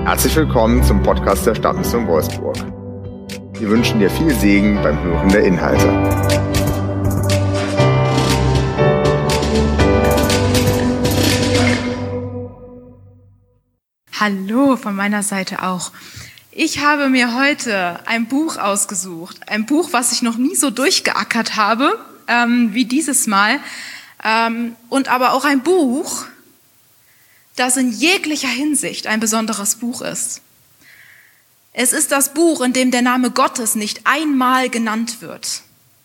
Herzlich willkommen zum Podcast der Stadtmission Wolfsburg. Wir wünschen dir viel Segen beim Hören der Inhalte. Hallo von meiner Seite auch. Ich habe mir heute ein Buch ausgesucht. Ein Buch, was ich noch nie so durchgeackert habe wie dieses Mal. Und aber auch ein Buch, das in jeglicher Hinsicht ein besonderes Buch ist. Es ist das Buch, in dem der Name Gottes nicht einmal genannt wird.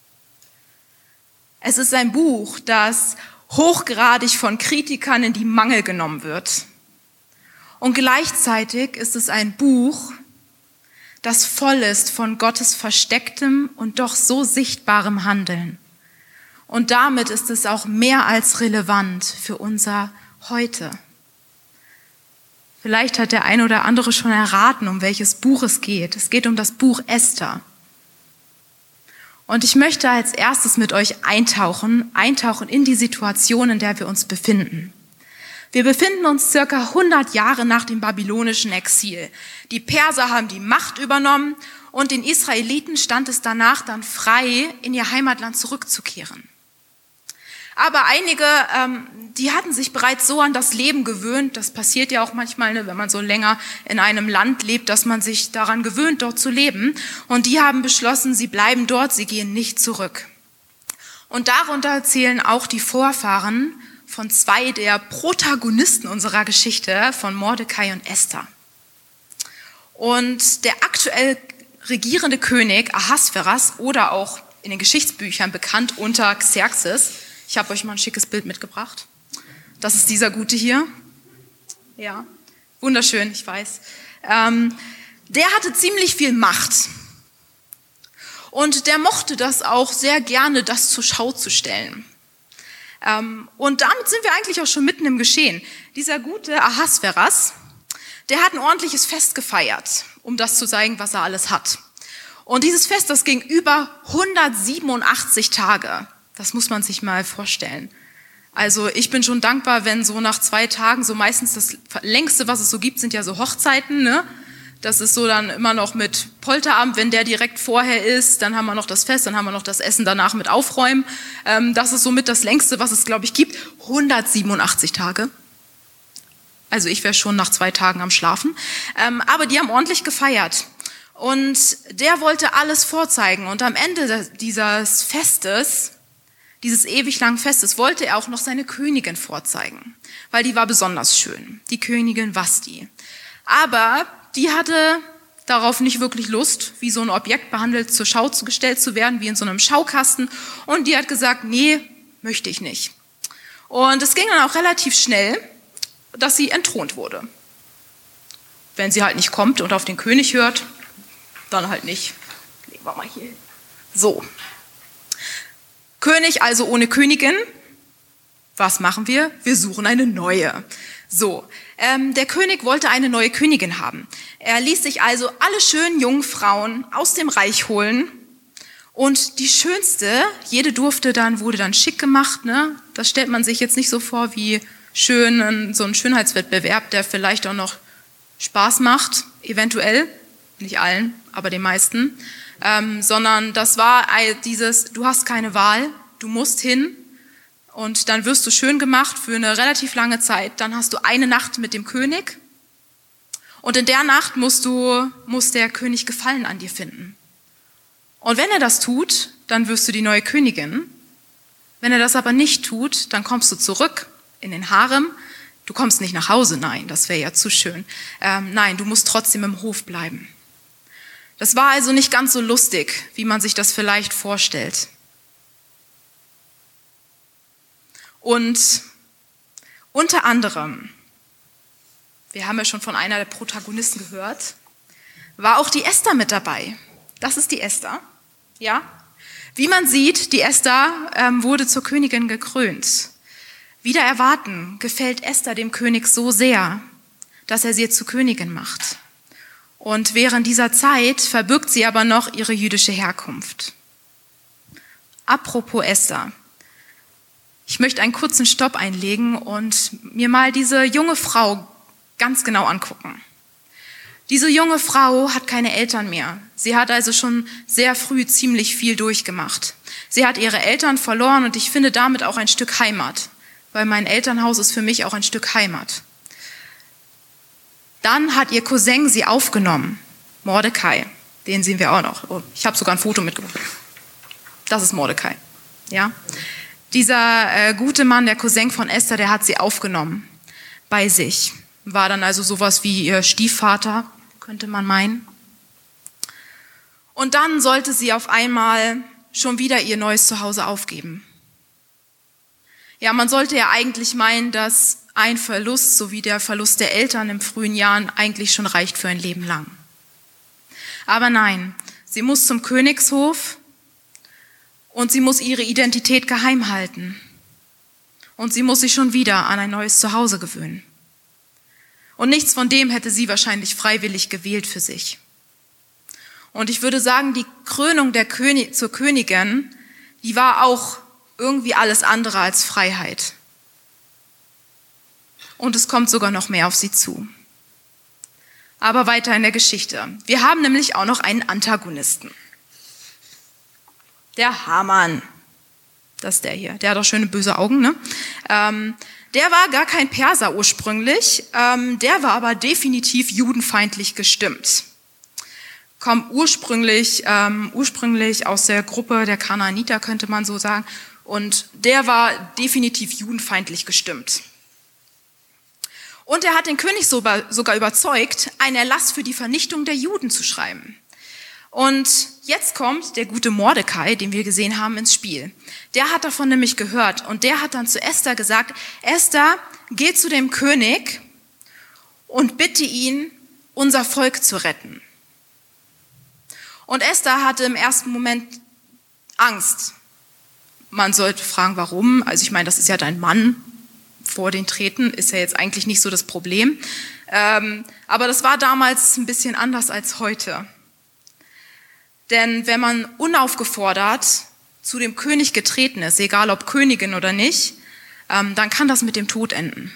Es ist ein Buch, das hochgradig von Kritikern in die Mangel genommen wird. Und gleichzeitig ist es ein Buch, das voll ist von Gottes verstecktem und doch so sichtbarem Handeln. Und damit ist es auch mehr als relevant für unser Heute. Vielleicht hat der eine oder andere schon erraten, um welches Buch es geht. Es geht um das Buch Esther. Und ich möchte als erstes mit euch eintauchen in die Situation, in der wir uns befinden. Wir befinden uns circa 100 Jahre nach dem babylonischen Exil. Die Perser haben die Macht übernommen und den Israeliten stand es danach dann frei, in ihr Heimatland zurückzukehren. Aber einige, die hatten sich bereits so an das Leben gewöhnt. Das passiert ja auch manchmal, wenn man so länger in einem Land lebt, dass man sich daran gewöhnt, dort zu leben. Und die haben beschlossen, sie bleiben dort, sie gehen nicht zurück. Und darunter zählen auch die Vorfahren von zwei der Protagonisten unserer Geschichte, von Mordecai und Esther. Und der aktuell regierende König Ahasveras oder auch in den Geschichtsbüchern bekannt unter Xerxes, ich habe euch mal ein schickes Bild mitgebracht. Das ist dieser Gute hier. Ja, wunderschön, ich weiß. Der hatte ziemlich viel Macht. Und der mochte das auch sehr gerne, das zur Schau zu stellen. Und damit sind wir eigentlich auch schon mitten im Geschehen. Dieser gute Ahasveras, der hat ein ordentliches Fest gefeiert, um das zu zeigen, was er alles hat. Und dieses Fest, das ging über 187 Tage. Das muss man sich mal vorstellen. Also ich bin schon dankbar, wenn so nach 2 Tagen, so meistens das längste, was es so gibt, sind ja so Hochzeiten, ne? Das ist so dann immer noch mit Polterabend, wenn der direkt vorher ist, dann haben wir noch das Fest, dann haben wir noch das Essen danach mit Aufräumen. Das ist somit das längste, was es, glaube ich, gibt. 187 Tage. Also ich wäre schon nach 2 Tagen am Schlafen. Aber die haben ordentlich gefeiert. Und der wollte alles vorzeigen. Und am Ende dieses Festes, dieses ewig langen Festes, wollte er auch noch seine Königin vorzeigen. Weil die war besonders schön. Die Königin Vashti. Aber die hatte darauf nicht wirklich Lust, wie so ein Objekt behandelt, zur Schau gestellt zu werden, wie in so einem Schaukasten. Und die hat gesagt, nee, möchte ich nicht. Und es ging dann auch relativ schnell, dass sie entthront wurde. Wenn sie halt nicht kommt und auf den König hört, dann halt nicht. Legen wir mal hier hin. So. König also ohne Königin. Was machen wir? Wir suchen eine neue. So, der König wollte eine neue Königin haben. Er ließ sich also alle schönen jungen Frauen aus dem Reich holen und die schönste, wurde dann schick gemacht, ne? Das stellt man sich jetzt nicht so vor wie schön, so ein Schönheitswettbewerb, der vielleicht auch noch Spaß macht, eventuell, nicht allen, aber den meisten, sondern das war dieses, du hast keine Wahl, du musst hin. Und dann wirst du schön gemacht für eine relativ lange Zeit. Dann hast du eine Nacht mit dem König. Und in der Nacht muss der König Gefallen an dir finden. Und wenn er das tut, dann wirst du die neue Königin. Wenn er das aber nicht tut, dann kommst du zurück in den Harem. Du kommst nicht nach Hause, nein, das wäre ja zu schön. Nein, du musst trotzdem im Hof bleiben. Das war also nicht ganz so lustig, wie man sich das vielleicht vorstellt. Und unter anderem, wir haben ja schon von einer der Protagonisten gehört, war auch die Esther mit dabei. Das ist die Esther, ja. Wie man sieht, die Esther wurde zur Königin gekrönt. Wider Erwarten gefällt Esther dem König so sehr, dass er sie zur Königin macht. Und während dieser Zeit verbirgt sie aber noch ihre jüdische Herkunft. Apropos Esther. Ich möchte einen kurzen Stopp einlegen und mir mal diese junge Frau ganz genau angucken. Diese junge Frau hat keine Eltern mehr. Sie hat also schon sehr früh ziemlich viel durchgemacht. Sie hat ihre Eltern verloren und ich finde damit auch ein Stück Heimat, weil mein Elternhaus ist für mich auch ein Stück Heimat. Dann hat ihr Cousin sie aufgenommen, Mordecai, den sehen wir auch noch. Oh, ich habe sogar ein Foto mitgebracht. Das ist Mordecai. Ja? Dieser gute Mann, der Cousin von Esther, der hat sie aufgenommen bei sich. War dann also sowas wie ihr Stiefvater, könnte man meinen. Und dann sollte sie auf einmal schon wieder ihr neues Zuhause aufgeben. Ja, man sollte ja eigentlich meinen, dass ein Verlust, so wie der Verlust der Eltern in frühen Jahren, eigentlich schon reicht für ein Leben lang. Aber nein, sie muss zum Königshof und sie muss ihre Identität geheim halten. Und sie muss sich schon wieder an ein neues Zuhause gewöhnen. Und nichts von dem hätte sie wahrscheinlich freiwillig gewählt für sich. Und ich würde sagen, die Krönung zur Königin, die war auch irgendwie alles andere als Freiheit. Und es kommt sogar noch mehr auf sie zu. Aber weiter in der Geschichte. Wir haben nämlich auch noch einen Antagonisten. Der Haman. Das ist der hier. Der hat auch schöne böse Augen, ne? Der war gar kein Perser ursprünglich. Der war aber definitiv judenfeindlich gestimmt. Kommt ursprünglich aus der Gruppe der Kanaaniter, könnte man so sagen. Und der war definitiv judenfeindlich gestimmt. Und er hat den König sogar überzeugt, einen Erlass für die Vernichtung der Juden zu schreiben. Und jetzt kommt der gute Mordecai, den wir gesehen haben, ins Spiel. Der hat davon nämlich gehört und der hat dann zu Esther gesagt, Esther, geh zu dem König und bitte ihn, unser Volk zu retten. Und Esther hatte im ersten Moment Angst. Man sollte fragen, warum. Also ich meine, das ist ja dein Mann. Vor den Treten ist ja jetzt eigentlich nicht so das Problem. Aber das war damals ein bisschen anders als heute. Denn wenn man unaufgefordert zu dem König getreten ist, egal ob Königin oder nicht, dann kann das mit dem Tod enden.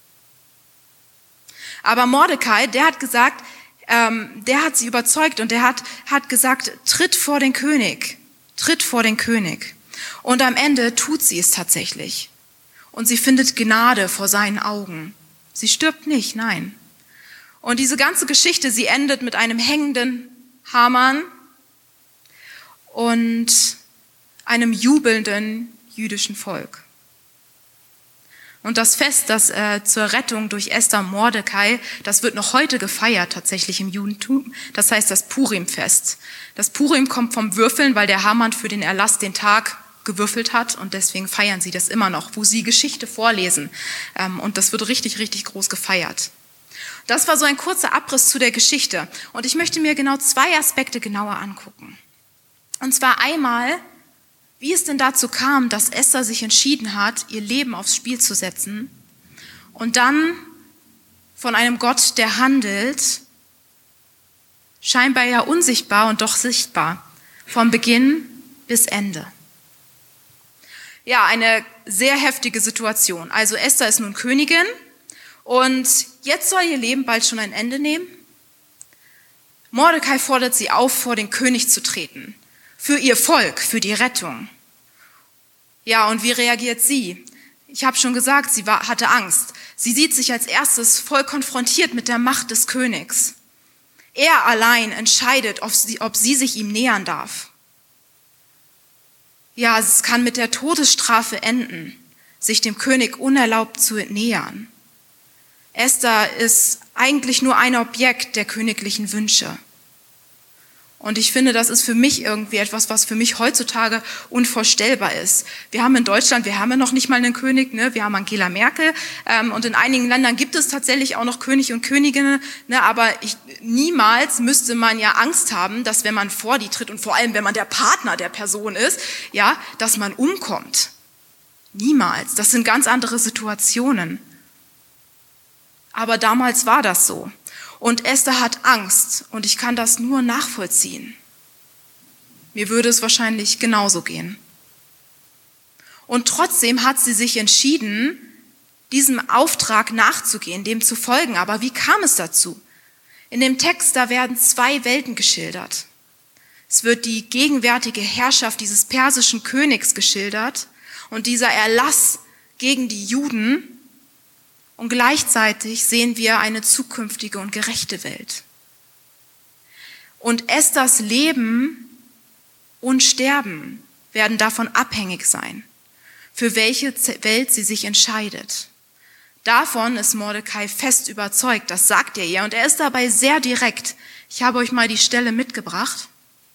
Aber Mordecai, der hat gesagt, der hat sie überzeugt und der hat gesagt, tritt vor den König, tritt vor den König. Und am Ende tut sie es tatsächlich. Und sie findet Gnade vor seinen Augen. Sie stirbt nicht, nein. Und diese ganze Geschichte, sie endet mit einem hängenden Haman und einem jubelnden jüdischen Volk. Und das Fest, das zur Rettung durch Esther und Mordecai, das wird noch heute gefeiert tatsächlich im Judentum. Das heißt das Purimfest. Das Purim kommt vom Würfeln, weil der Haman für den Erlass den Tag gewürfelt hat und deswegen feiern sie das immer noch, wo sie Geschichte vorlesen. Und das wird richtig, richtig groß gefeiert. Das war so ein kurzer Abriss zu der Geschichte. Und ich möchte mir genau 2 Aspekte genauer angucken. Und zwar einmal, wie es denn dazu kam, dass Esther sich entschieden hat, ihr Leben aufs Spiel zu setzen. Und dann von einem Gott, der handelt, scheinbar ja unsichtbar und doch sichtbar, vom Beginn bis Ende. Ja, eine sehr heftige Situation. Also Esther ist nun Königin und jetzt soll ihr Leben bald schon ein Ende nehmen. Mordecai fordert sie auf, vor den König zu treten. Für ihr Volk, für die Rettung. Ja, und wie reagiert sie? Ich habe schon gesagt, sie hatte Angst. Sie sieht sich als erstes voll konfrontiert mit der Macht des Königs. Er allein entscheidet, ob sie sich ihm nähern darf. Ja, es kann mit der Todesstrafe enden, sich dem König unerlaubt zu nähern. Esther ist eigentlich nur ein Objekt der königlichen Wünsche. Und ich finde, das ist für mich irgendwie etwas, was für mich heutzutage unvorstellbar ist. Wir haben in Deutschland, wir haben ja noch nicht mal einen König, ne? Wir haben Angela Merkel und in einigen Ländern gibt es tatsächlich auch noch König und Königinnen, ne? Aber niemals müsste man ja Angst haben, dass wenn man vor die tritt und vor allem, wenn man der Partner der Person ist, ja, dass man umkommt. Niemals. Das sind ganz andere Situationen. Aber damals war das so. Und Esther hat Angst und ich kann das nur nachvollziehen. Mir würde es wahrscheinlich genauso gehen. Und trotzdem hat sie sich entschieden, diesem Auftrag nachzugehen, dem zu folgen. Aber wie kam es dazu? In dem Text, da werden 2 Welten geschildert. Es wird die gegenwärtige Herrschaft dieses persischen Königs geschildert und dieser Erlass gegen die Juden. Und gleichzeitig sehen wir eine zukünftige und gerechte Welt. Und Esthers Leben und Sterben werden davon abhängig sein, für welche Welt sie sich entscheidet. Davon ist Mordecai fest überzeugt, das sagt er ihr. Und er ist dabei sehr direkt. Ich habe euch mal die Stelle mitgebracht.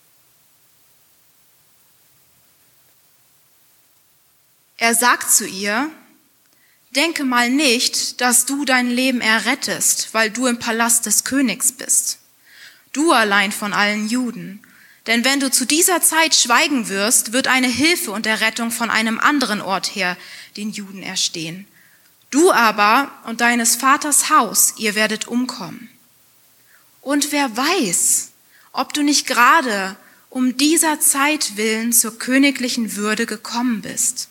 Er sagt zu ihr, denke mal nicht, dass du dein Leben errettest, weil du im Palast des Königs bist. Du allein von allen Juden. Denn wenn du zu dieser Zeit schweigen wirst, wird eine Hilfe und Errettung von einem anderen Ort her den Juden erstehen. Du aber und deines Vaters Haus, ihr werdet umkommen. Und wer weiß, ob du nicht gerade um dieser Zeit willen zur königlichen Würde gekommen bist.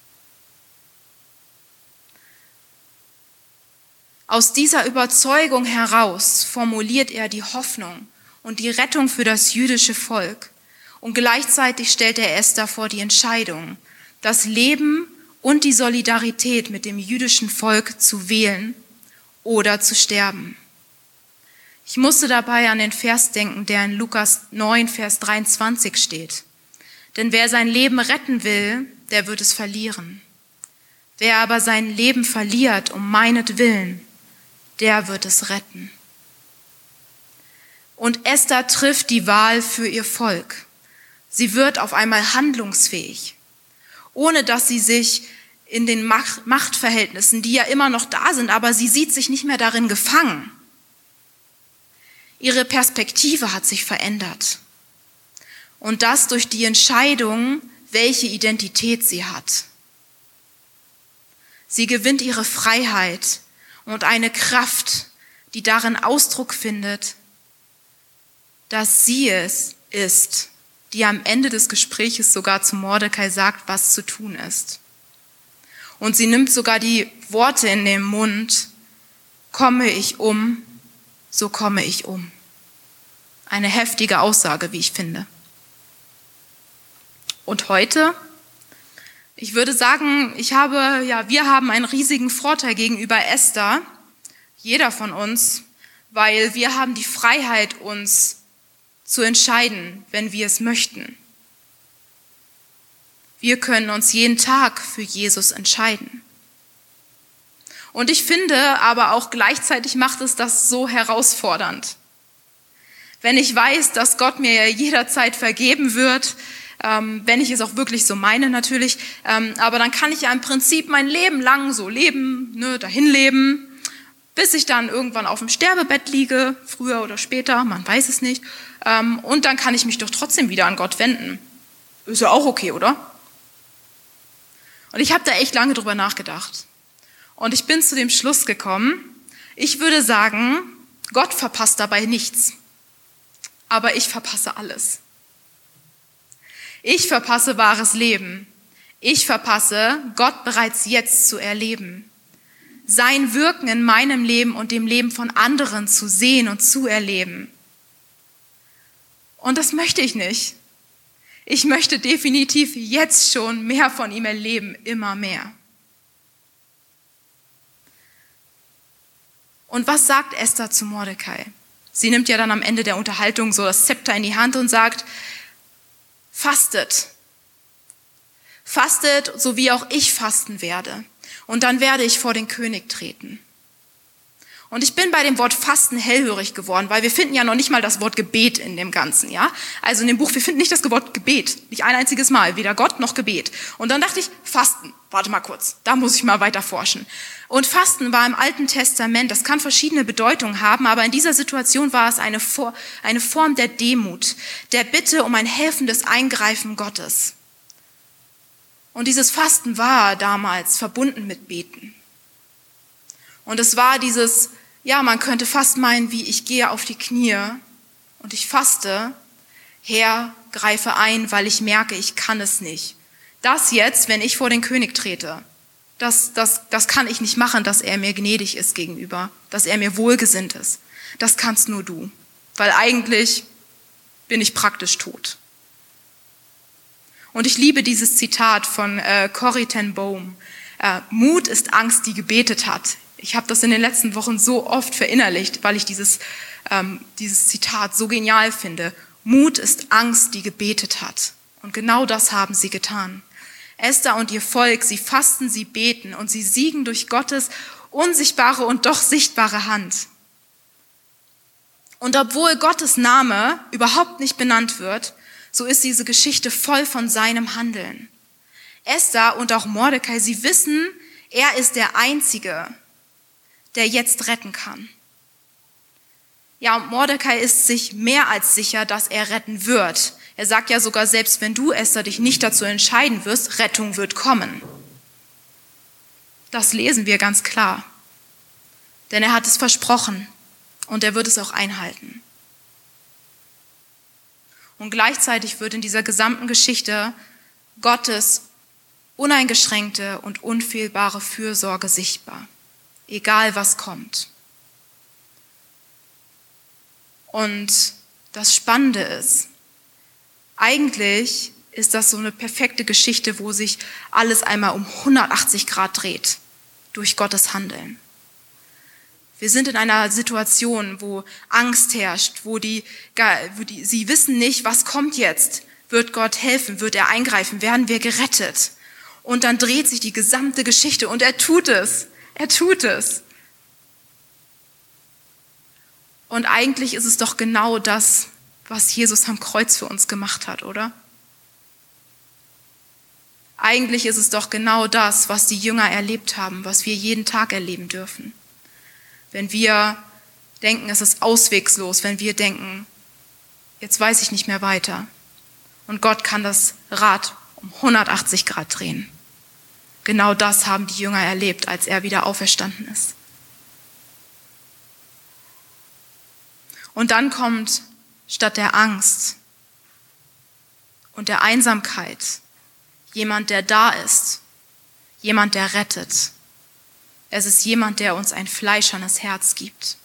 Aus dieser Überzeugung heraus formuliert er die Hoffnung und die Rettung für das jüdische Volk. Und gleichzeitig stellt er Esther vor die Entscheidung, das Leben und die Solidarität mit dem jüdischen Volk zu wählen oder zu sterben. Ich musste dabei an den Vers denken, der in Lukas 9, Vers 23 steht. Denn wer sein Leben retten will, der wird es verlieren. Wer aber sein Leben verliert um meinetwillen, der wird es retten. Und Esther trifft die Wahl für ihr Volk. Sie wird auf einmal handlungsfähig, ohne dass sie sich in den Machtverhältnissen, die ja immer noch da sind, aber sie sieht sich nicht mehr darin gefangen. Ihre Perspektive hat sich verändert. Und das durch die Entscheidung, welche Identität sie hat. Sie gewinnt ihre Freiheit und eine Kraft, die darin Ausdruck findet, dass sie es ist, die am Ende des Gespräches sogar zu Mordecai sagt, was zu tun ist. Und sie nimmt sogar die Worte in den Mund, komme ich um, so komme ich um. Eine heftige Aussage, wie ich finde. Und heute, ich würde sagen, wir haben einen riesigen Vorteil gegenüber Esther, jeder von uns, weil wir haben die Freiheit, uns zu entscheiden, wenn wir es möchten. Wir können uns jeden Tag für Jesus entscheiden. Und ich finde aber auch gleichzeitig macht es das so herausfordernd. Wenn ich weiß, dass Gott mir jederzeit vergeben wird, wenn ich es auch wirklich so meine natürlich, aber dann kann ich ja im Prinzip mein Leben lang so leben, dahin leben, bis ich dann irgendwann auf dem Sterbebett liege, früher oder später, man weiß es nicht, und dann kann ich mich doch trotzdem wieder an Gott wenden. Ist ja auch okay, oder? Und ich habe da echt lange drüber nachgedacht. Und ich bin zu dem Schluss gekommen, ich würde sagen, Gott verpasst dabei nichts. Aber ich verpasse alles. Ich verpasse wahres Leben. Ich verpasse, Gott bereits jetzt zu erleben. Sein Wirken in meinem Leben und dem Leben von anderen zu sehen und zu erleben. Und das möchte ich nicht. Ich möchte definitiv jetzt schon mehr von ihm erleben, immer mehr. Und was sagt Esther zu Mordecai? Sie nimmt ja dann am Ende der Unterhaltung so das Zepter in die Hand und sagt, fastet. Fastet, so wie auch ich fasten werde. Und dann werde ich vor den König treten. Und ich bin bei dem Wort Fasten hellhörig geworden, weil wir finden ja noch nicht mal das Wort Gebet in dem Ganzen, ja? Also in dem Buch, wir finden nicht das Wort Gebet, nicht ein einziges Mal, weder Gott noch Gebet. Und dann dachte ich, Fasten, warte mal kurz, da muss ich mal weiter forschen. Und Fasten war im Alten Testament, das kann verschiedene Bedeutungen haben, aber in dieser Situation war es eine Form der Demut, der Bitte um ein helfendes Eingreifen Gottes. Und dieses Fasten war damals verbunden mit Beten. Und es war dieses, man könnte fast meinen, wie ich gehe auf die Knie und ich faste, Herr, greife ein, weil ich merke, ich kann es nicht. Das jetzt, wenn ich vor den König trete, das kann ich nicht machen, dass er mir gnädig ist gegenüber, dass er mir wohlgesinnt ist. Das kannst nur du, weil eigentlich bin ich praktisch tot. Und ich liebe dieses Zitat von Corrie ten Boom. Mut ist Angst, die gebetet hat. Ich habe das in den letzten Wochen so oft verinnerlicht, weil ich dieses Zitat so genial finde. Mut ist Angst, die gebetet hat. Und genau das haben sie getan. Esther und ihr Volk, sie fasten, sie beten und sie siegen durch Gottes unsichtbare und doch sichtbare Hand. Und obwohl Gottes Name überhaupt nicht benannt wird, so ist diese Geschichte voll von seinem Handeln. Esther und auch Mordecai, sie wissen, er ist der Einzige, der jetzt retten kann. Ja, und Mordecai ist sich mehr als sicher, dass er retten wird. Er sagt ja sogar, selbst wenn du, Esther, dich nicht dazu entscheiden wirst, Rettung wird kommen. Das lesen wir ganz klar. Denn er hat es versprochen und er wird es auch einhalten. Und gleichzeitig wird in dieser gesamten Geschichte Gottes uneingeschränkte und unfehlbare Fürsorge sichtbar, egal was kommt. Und das Spannende ist, eigentlich ist das so eine perfekte Geschichte, wo sich alles einmal um 180 Grad dreht durch Gottes Handeln. Wir sind in einer Situation, wo Angst herrscht, wo sie wissen nicht, was kommt jetzt. Wird Gott helfen? Wird er eingreifen? Werden wir gerettet? Und dann dreht sich die gesamte Geschichte und er tut es. Er tut es. Und eigentlich ist es doch genau das, was Jesus am Kreuz für uns gemacht hat, oder? Eigentlich ist es doch genau das, was die Jünger erlebt haben, was wir jeden Tag erleben dürfen. Wenn wir denken, es ist auswegslos, wenn wir denken, jetzt weiß ich nicht mehr weiter. Und Gott kann das Rad um 180 Grad drehen. Genau das haben die Jünger erlebt, als er wieder auferstanden ist. Und dann kommt statt der Angst und der Einsamkeit jemand, der da ist, jemand, der rettet. Es ist jemand, der uns ein fleischernes Herz gibt.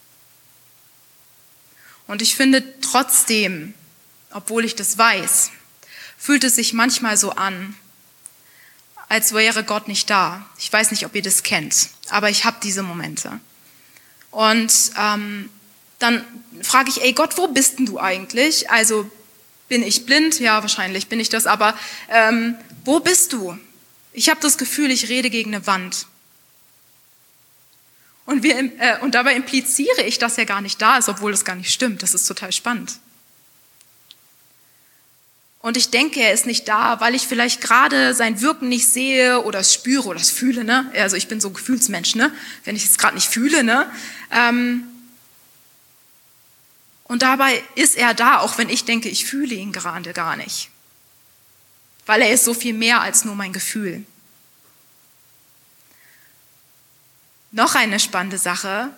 Und ich finde trotzdem, obwohl ich das weiß, fühlt es sich manchmal so an, als wäre Gott nicht da. Ich weiß nicht, ob ihr das kennt, aber ich habe diese Momente. Und dann frage ich, Gott, wo bist denn du eigentlich? Also bin ich blind? Ja, wahrscheinlich bin ich das, aber wo bist du? Ich habe das Gefühl, ich rede gegen eine Wand. Und dabei impliziere ich, dass er gar nicht da ist, obwohl das gar nicht stimmt. Das ist total spannend. Und ich denke, er ist nicht da, weil ich vielleicht gerade sein Wirken nicht sehe oder es spüre oder es fühle. Ne? Also ich bin so ein Gefühlsmensch, ne? Wenn ich es gerade nicht fühle. Ne? Und dabei ist er da, auch wenn ich denke, ich fühle ihn gerade gar nicht. Weil er ist so viel mehr als nur mein Gefühl. Noch eine spannende Sache.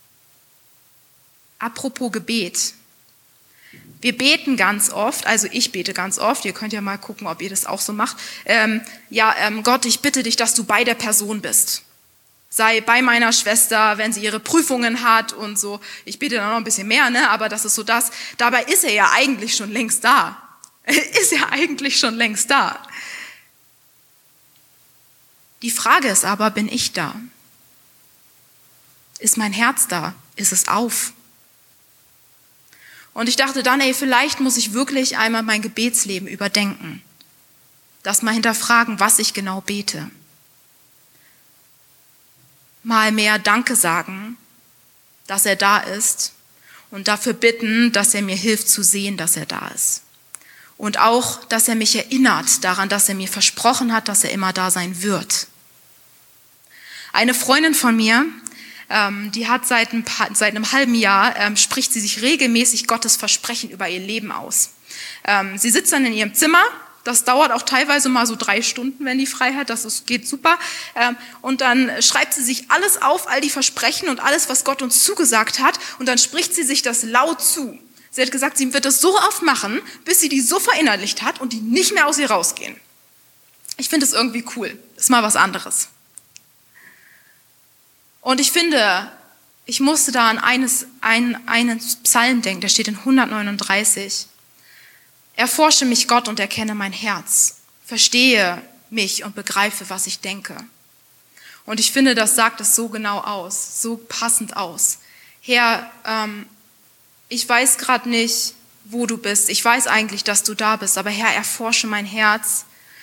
Apropos Gebet. Wir beten ganz oft, also ich bete ganz oft, ihr könnt ja mal gucken, ob ihr das auch so macht. Gott, ich bitte dich, dass du bei der Person bist. Sei bei meiner Schwester, wenn sie ihre Prüfungen hat und so. Ich bete dann noch ein bisschen mehr, ne? Aber das ist so das. Dabei ist er ja eigentlich schon längst da. Ist er eigentlich schon längst da. Die Frage ist aber, bin ich da? Ist mein Herz da? Ist es auf? Und ich dachte dann, vielleicht muss ich wirklich einmal mein Gebetsleben überdenken. Das mal hinterfragen, was ich genau bete. Mal mehr Danke sagen, dass er da ist und dafür bitten, dass er mir hilft zu sehen, dass er da ist. Und auch, dass er mich erinnert daran, dass er mir versprochen hat, dass er immer da sein wird. Eine Freundin von mir, die hat seit einem halben Jahr, spricht sie sich regelmäßig Gottes Versprechen über ihr Leben aus. Sie sitzt dann in ihrem Zimmer, das dauert auch teilweise mal so 3 Stunden, wenn die frei hat, geht super. Und dann schreibt sie sich alles auf, all die Versprechen und alles, was Gott uns zugesagt hat, und dann spricht sie sich das laut zu. Sie hat gesagt, sie wird das so oft machen, bis sie die so verinnerlicht hat und die nicht mehr aus ihr rausgehen. Ich finde es irgendwie cool, ist mal was anderes. Und ich finde, ich musste da an einen Psalm denken, der steht in 139. Erforsche mich, Gott, und erkenne mein Herz. Verstehe mich und begreife, was ich denke. Und ich finde, das sagt es so genau aus, so passend aus. Herr, ich weiß gerade nicht, wo du bist. Ich weiß eigentlich, dass du da bist, aber Herr, erforsche mein Herz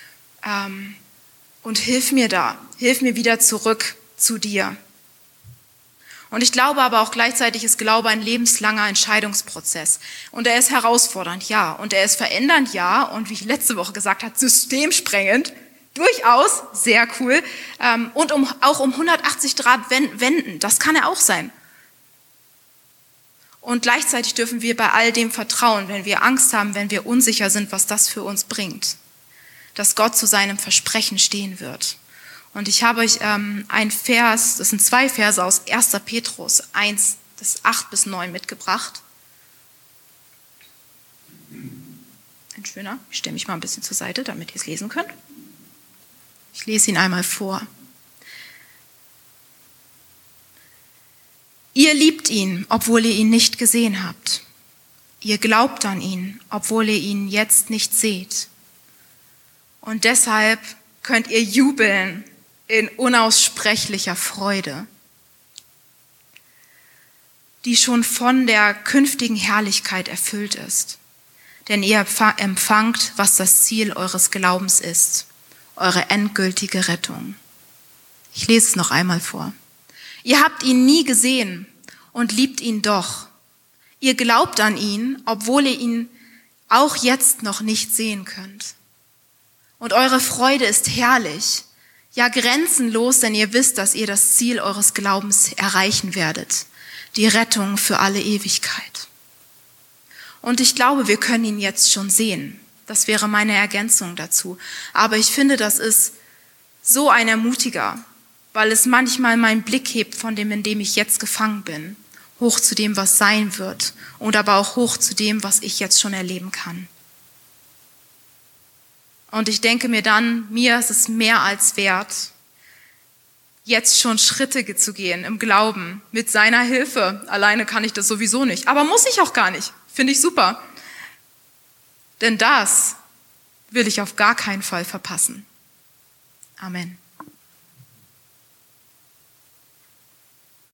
und hilf mir da. Hilf mir wieder zurück zu dir. Und ich glaube aber auch gleichzeitig ist Glaube ein lebenslanger Entscheidungsprozess. Und er ist herausfordernd, ja. Und er ist verändernd, ja. Und wie ich letzte Woche gesagt habe, systemsprengend, durchaus, sehr cool. Und auch um 180 Grad wenden, das kann er auch sein. Und gleichzeitig dürfen wir bei all dem vertrauen, wenn wir Angst haben, wenn wir unsicher sind, was das für uns bringt. Dass Gott zu seinem Versprechen stehen wird. Und ich habe euch ein Vers, das sind 2 Verse aus 1. Petrus 1, das 8-9 mitgebracht. Ein schöner, ich stelle mich mal ein bisschen zur Seite, damit ihr es lesen könnt. Ich lese ihn einmal vor. Ihr liebt ihn, obwohl ihr ihn nicht gesehen habt. Ihr glaubt an ihn, obwohl ihr ihn jetzt nicht seht. Und deshalb könnt ihr jubeln in unaussprechlicher Freude, die schon von der künftigen Herrlichkeit erfüllt ist. Denn ihr empfangt, was das Ziel eures Glaubens ist, eure endgültige Rettung. Ich lese es noch einmal vor. Ihr habt ihn nie gesehen und liebt ihn doch. Ihr glaubt an ihn, obwohl ihr ihn auch jetzt noch nicht sehen könnt. Und eure Freude ist herrlich, ja grenzenlos, denn ihr wisst, dass ihr das Ziel eures Glaubens erreichen werdet, die Rettung für alle Ewigkeit. Und ich glaube, wir können ihn jetzt schon sehen. Das wäre meine Ergänzung dazu. Aber ich finde, das ist so ein Ermutiger, weil es manchmal meinen Blick hebt von dem, in dem ich jetzt gefangen bin, hoch zu dem, was sein wird und aber auch hoch zu dem, was ich jetzt schon erleben kann. Und ich denke mir dann, mir ist es mehr als wert, jetzt schon Schritte zu gehen im Glauben mit seiner Hilfe. Alleine kann ich das sowieso nicht, aber muss ich auch gar nicht. Finde ich super. Denn das will ich auf gar keinen Fall verpassen. Amen.